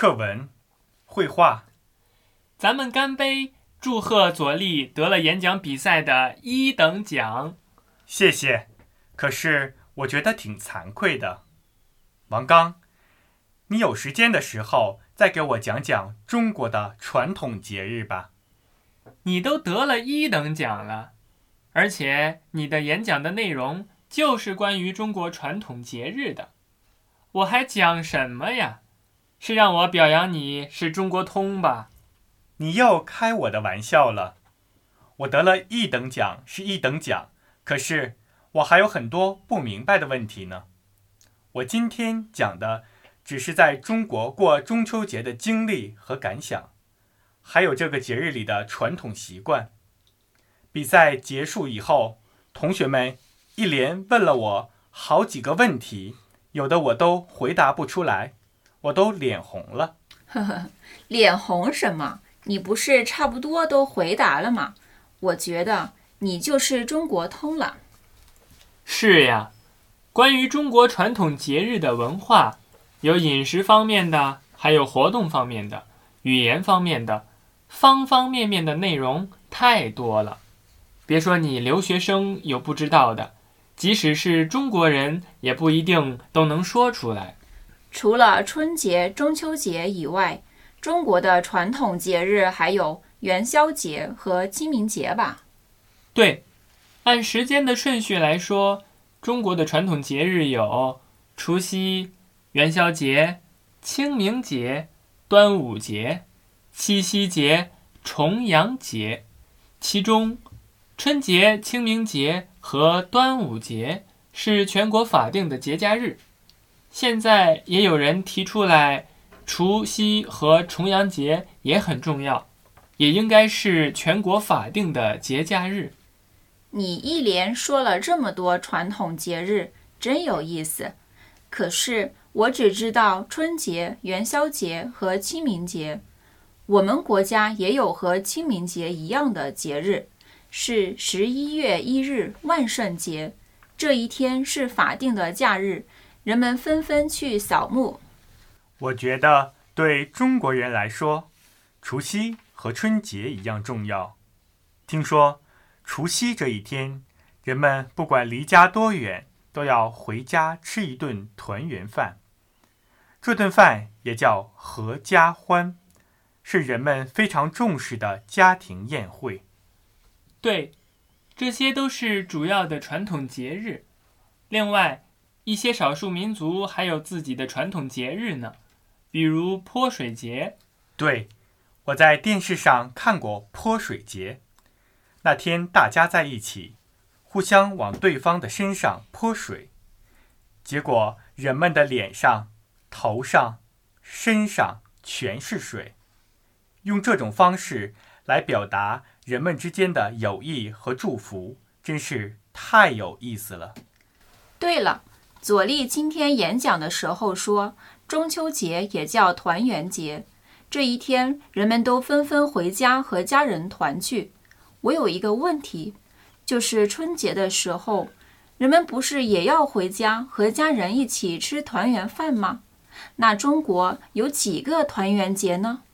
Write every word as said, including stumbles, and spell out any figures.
课文、绘画。 咱们干杯，祝贺左立得了演讲比赛的一等奖。 谢谢，可是我觉得挺惭愧的。王刚，你有时间的时候再给我讲讲中国的传统节日吧。 你都得了一等奖了，而且你的演讲的内容就是关于中国传统节日的，我还讲什么呀？是让我表扬你是中国通吧？ 你又开我的玩笑了。我得了一等奖是一等奖，可是我还有很多不明白的问题呢。我今天讲的只是在中国过中秋节的经历和感想，还有这个节日里的传统习惯。比赛结束以后，同学们一连问了我好几个问题，有的我都回答不出来，我都脸红了。 呵呵，脸红什么？你不是差不多都回答了吗？我觉得你就是中国通了。 是呀，关于中国传统节日的文化，有饮食方面的，还有活动方面的，语言方面的，方方面面的内容太多了。别说你留学生有不知道的，即使是中国人也不一定都能说出来。 除了春节、中秋节以外，中国的传统节日还有元宵节和清明节吧？ 对，按时间的顺序来说，中国的传统节日有除夕、元宵节、清明节、端午节、七夕节、重阳节，其中春节、清明节和端午节是全国法定的节假日。现在也有人提出来，除夕和重阳节也很重要，也应该是全国法定的节假日。 你一连说了这么多传统节日，真有意思。可是我只知道春节、元宵节和清明节。我们国家也有和清明节一样的节日，是十一月一日万圣节。这一天是法定的假日，人们纷纷去扫墓。 我觉得对中国人来说，除夕和春节一样重要。听说除夕这一天，人们不管离家多远，都要回家吃一顿团圆饭。这顿饭也叫合家欢，是人们非常重视的家庭宴会。 对，这些都是主要的传统节日。另外，一些少数民族还有自己的传统节日呢，比如泼水节。 对，我在电视上看过泼水节。那天大家在一起，互相往对方的身上泼水，结果人们的脸上、头上、身上全是水。用这种方式来表达人们之间的友谊和祝福，真是太有意思了。 对了，左立今天演讲的时候说，中秋节也叫团圆节，这一天人们都纷纷回家和家人团聚。我有一个问题，就是春节的时候，人们不是也要回家和家人一起吃团圆饭吗？那中国有几个团圆节呢？